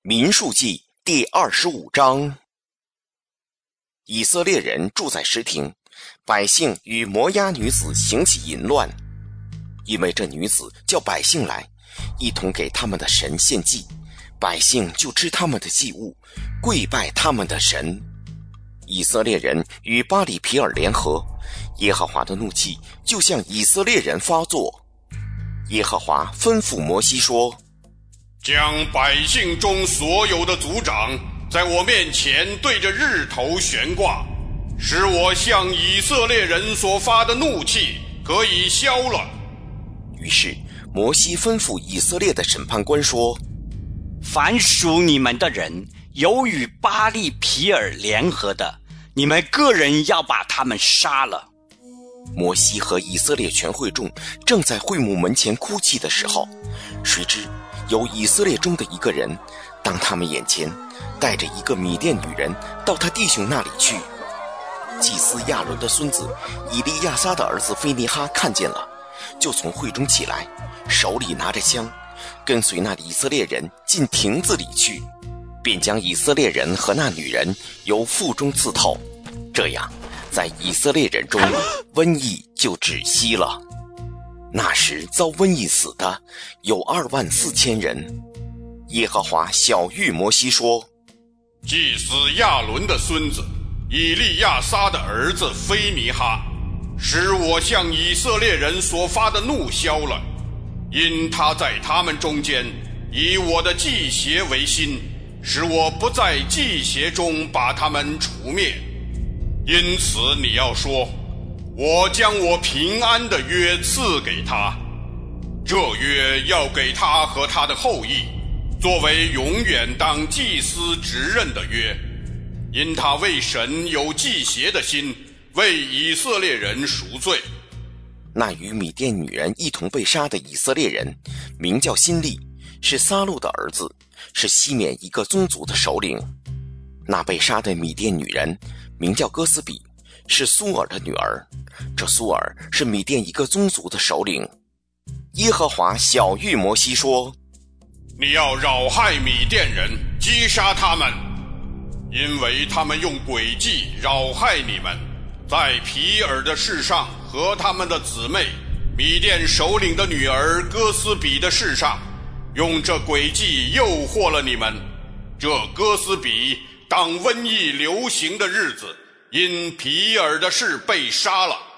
民数记第25章。以色列人住在什亭，百姓与摩押女子行起淫乱，因为这女子叫百姓来，一同给他们的神献祭，百姓就吃他们的祭物，跪拜他们的神。以色列人与巴里皮尔联合，耶和华的怒气就向以色列人发作。耶和华吩咐摩西说， 将百姓中所有的族长在我面前对着日头悬挂，使我向以色列人所发的怒气可以消了。 于是摩西吩咐以色列的审判官说， 凡属你们的人有与巴利皮尔联合的，你们个人要把他们杀了。 摩西和以色列全会众正在会幕门前哭泣的时候，谁知有以色列中的一个人当他们眼前带着一个米甸女人到他弟兄那里去。祭司亚伦的孙子以利亚撒的儿子菲尼哈看见了，就从会中起来，手里拿着枪，跟随那以色列人进亭子里去，便将以色列人和那女人由腹中刺透，这样在以色列人中瘟疫就止息了。那时遭瘟疫死的有24000人。耶和华晓谕摩西说， 祭司亚伦的孙子以利亚撒的儿子菲尼哈，使我向以色列人所发的怒消了，因他在他们中间以我的祭邪为心，使我不在祭邪中把他们除灭。因此你要说，我将我平安的约赐给他，这约要给他和他的后裔，作为永远当祭司职任的约，因他为神有祭邪的心，为以色列人赎罪。 那与米甸女人一同被杀的以色列人名叫辛利，是撒路的儿子，是西缅一个宗族的首领。那被杀的米甸女人名叫哥斯比，是苏尔的女儿，这苏尔是米甸一个宗族的首领。耶和华晓谕摩西说， 你要扰害米甸人，击杀他们，因为他们用诡计扰害你们，在皮尔的事上和他们的姊妹米甸首领的女儿哥斯比的事上，用这诡计诱惑了你们。这哥斯比当瘟疫流行的日子，因皮尔的事被杀了。